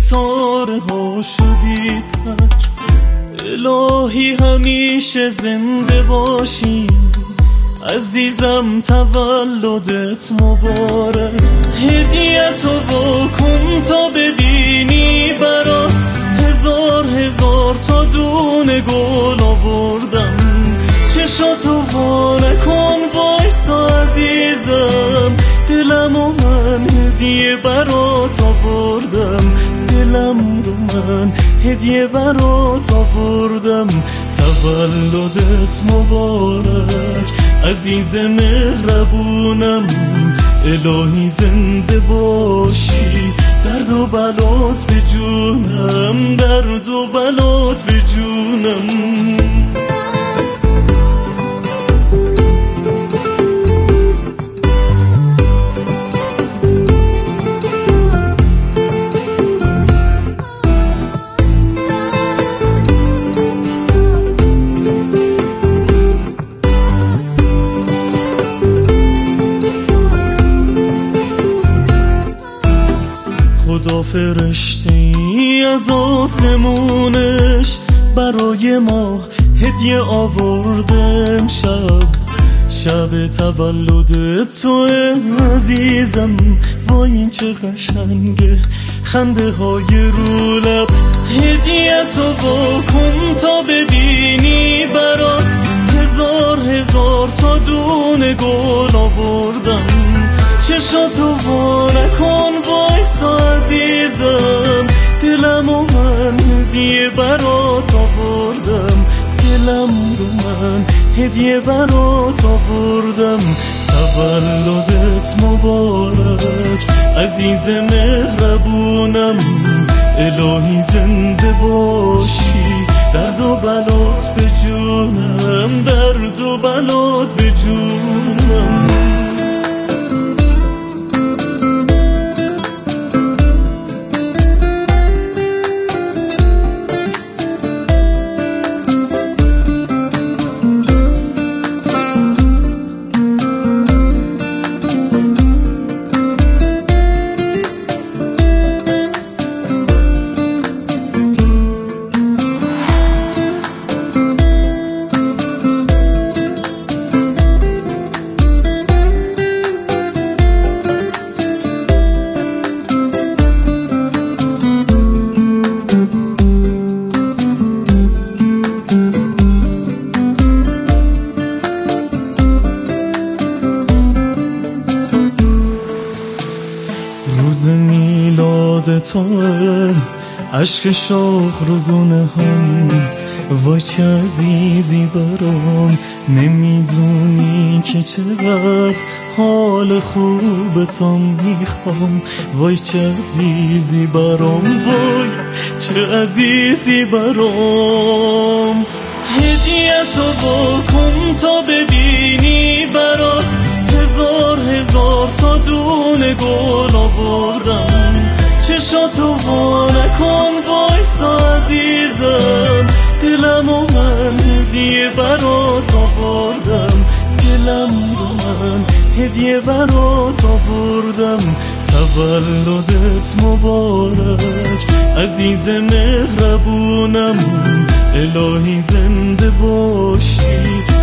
ستاره ها شدی تک. الهی همیشه زنده باشی عزیزم، تولدت مبارک. هدیه‌تو واکن تا ببینی برات، هزار تا دونه گل آوردم. چشاتو وا نکن وایسا عزیزم، دلم و من هدیه برات آوردم. دلم رو من هدیه برات آوردم. تولدت مبارک عزیز مهربونم، الهی زنده باشی، درد و بلات به جونم، درد و بلات به جونم. خدا فرشته ای از آسمونش برای ما هدیه آورده امشب. شب تولد تو عزیزم، وای این چه قشنگه، خنده های رو لب. هدیه تو واکن تا ببینی برات، هزار تا دونه گل آوردم. چشاتو وا نکن وایسا عزیزم، دلم و من هدیه برات آوردم. دلم رو من هدیه برات آوردم. تولدت مبارک عزیز مهربونم، الهی زنده باشی، درد و بلات به جونم، درد و بلات به جونم. روز میلاد توه، عشق شوق رو گونه هم، وای چه عزیزی برام، نمیدونی که چقدر حال خوب تو میخوام. وای چه عزیزی برام، وای چه عزیزی برام. هدیه تو واکن تا ببینی برات، هزار تا دونه گل آوردم. چشاتو وا نکن وایسا عزیزم، دلم و من هدیه برات آوردم. دلم رو من هدیه برات آوردم. تولدت مبارک عزیز مهربونم، الهی زنده باشی،